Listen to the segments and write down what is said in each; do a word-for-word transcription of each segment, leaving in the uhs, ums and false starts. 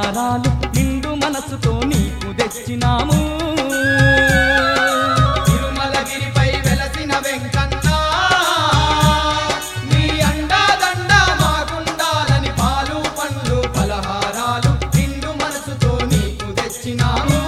పలహారాలు నిండు మనసుతో నీకు తెచ్చినాము. తిరుమలగిరిపై వెలసిన వెంకన్న నీ అండాదండ మాకుండాలని పాలు పండ్లు పలహారాలు నిండు మనసుతో నీకు తెచ్చినాము.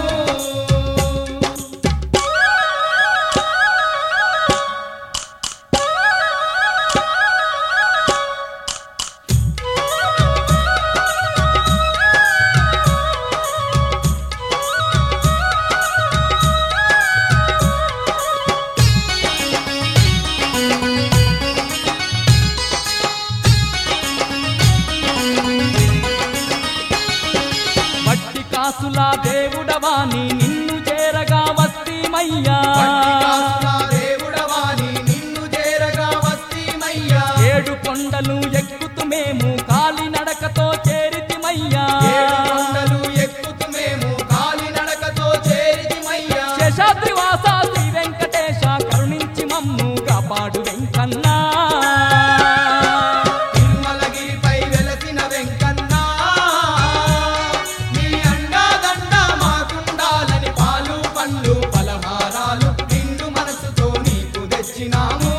వట్టి కాసులా దేవుడవాని నిన్ను చేరగా వస్తీమయ్యా. దేవుడవాని నిన్ను చేరగా వస్తీమయ్యా. ఏడు కొండలు ఎక్కుతూ మేము కాలి నడకతో చేరితిమయ్యా. ఏడు కొండలు ఎక్కుతూ మేము కాలి నడకతో చేరితిమయ్యా. శేషాద్రివాస శ్రీ వెంకటేశ కరుణించి మమ్ము కాపాడు వెంకన్నా. తిరుమలగిరిపై వెలసిన వెంకన్న నీ అండాదండ మాకుండాలని పాలు పండ్లు పలహారాలు నిండు మనసుతో నీకు తెచ్చినాము.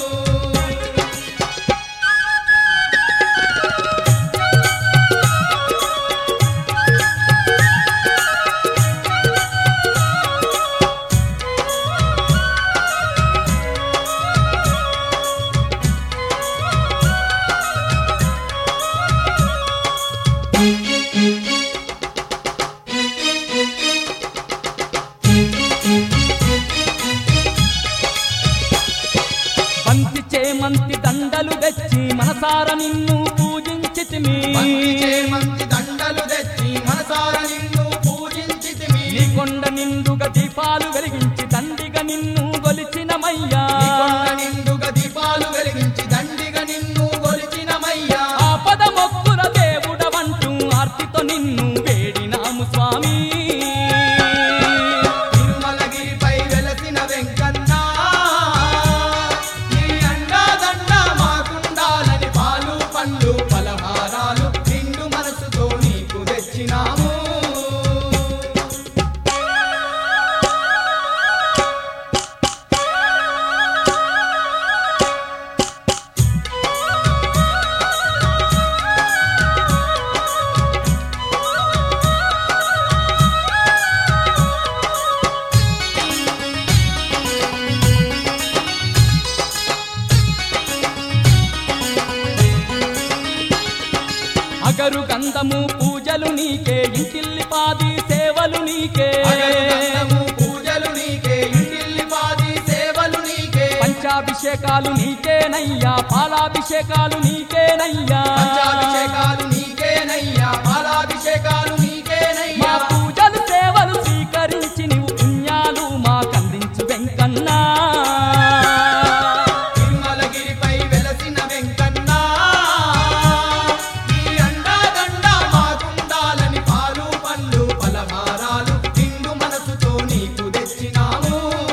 బంతి చేమంతి దండలు తెచ్చి మనసార నిన్ను పూజించితిమి. బంతి చేమంతి దండలు తెచ్చి మనసార నిన్ను పూజించితిమి. నీ కొండ నిండుగా దీపాలు వెలిగించి దండిగా నిన్ను గొలిచినమయ్యా. నీ కొండ నిండుగా దీపాలు వెలిగించి దండిగా నిన్ను గొలిచినమయ్యా. ఆపద మొక్కుల దేవుడవంటూ ఆర్తితో నిన్ను వేడినాము స్వామి. తిరుమలగిరిపై వెలసిన వెంకన్న నీ అండాదండ మాకుండాలని పాలు పండ్లు పలహారాలు నిండు మనసుతో నీకు తెచ్చినాము. అగరు గంధము పూజలు నీకే ఇంటిల్లి పాది సేవలు నీకే. అగరుగంధము పూజలు నీకే ఇంటిల్లిపాది సేవలు నీకే. పంచాభిషేకాలు నీకేనయ్యా పాలాభిషేకాలు నీకేనయ్యా. పంచాభిషేకాలు నీకేనయ్యా పాలాభిషేకాలు మా నీకేనయ్యా. పూజలు సేవలు స్వీకరించి నీవు పుణ్యాలు మాకందించు వెంకన్నా. తిరుమలగిరిపై వెలసిన వెంకన్న నీ అండాదండ మాకుండాలని పాలు పండ్లు పలహారాలు నిండు మనసుతో నీకు తెచ్చినాము.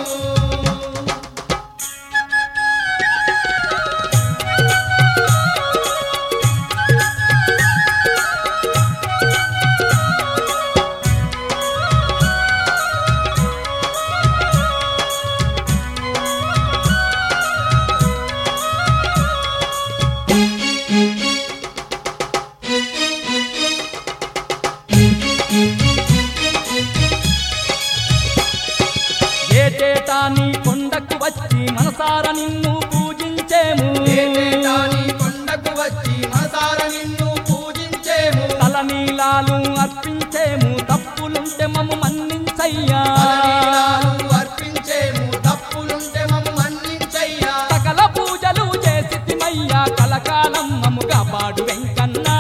ఏటేటా నీ కొండకు వచ్చి మనసార నిన్ను పూజించేము. ఏటేటా నీ కొండకు వచ్చి మనసార నిన్ను పూజించేము. తలనీలాలు అర్పించేము తప్పులుంటే మమ్ము మన్నించయ్యా. తలనీలాలు అర్పించేము తప్పులుంటే మమ్ము మన్నించయ్యా. సకల పూజలు చేసితిమయ్యా కలకాలం మమ్ము కాపాడు వెంకన్నా.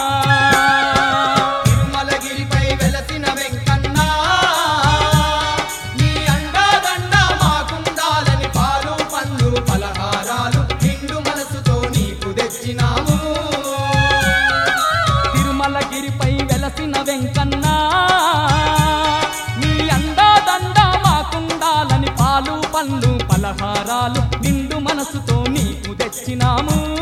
తిరుమలగిరిపై వెలసిన వెంకన్న నీ అండాదండ మాకుండాలని పాలు పండ్లు పలహారాలు నిండు మనసుతో నీకు తెచ్చినాము. తిరుమలగిరిపై వెలసిన వెంకన్నా నీ అండాదండ మాకుండాలని పాలు పండ్లు పలహారాలు నిండు మనసుతో నీకు తెచ్చినాము.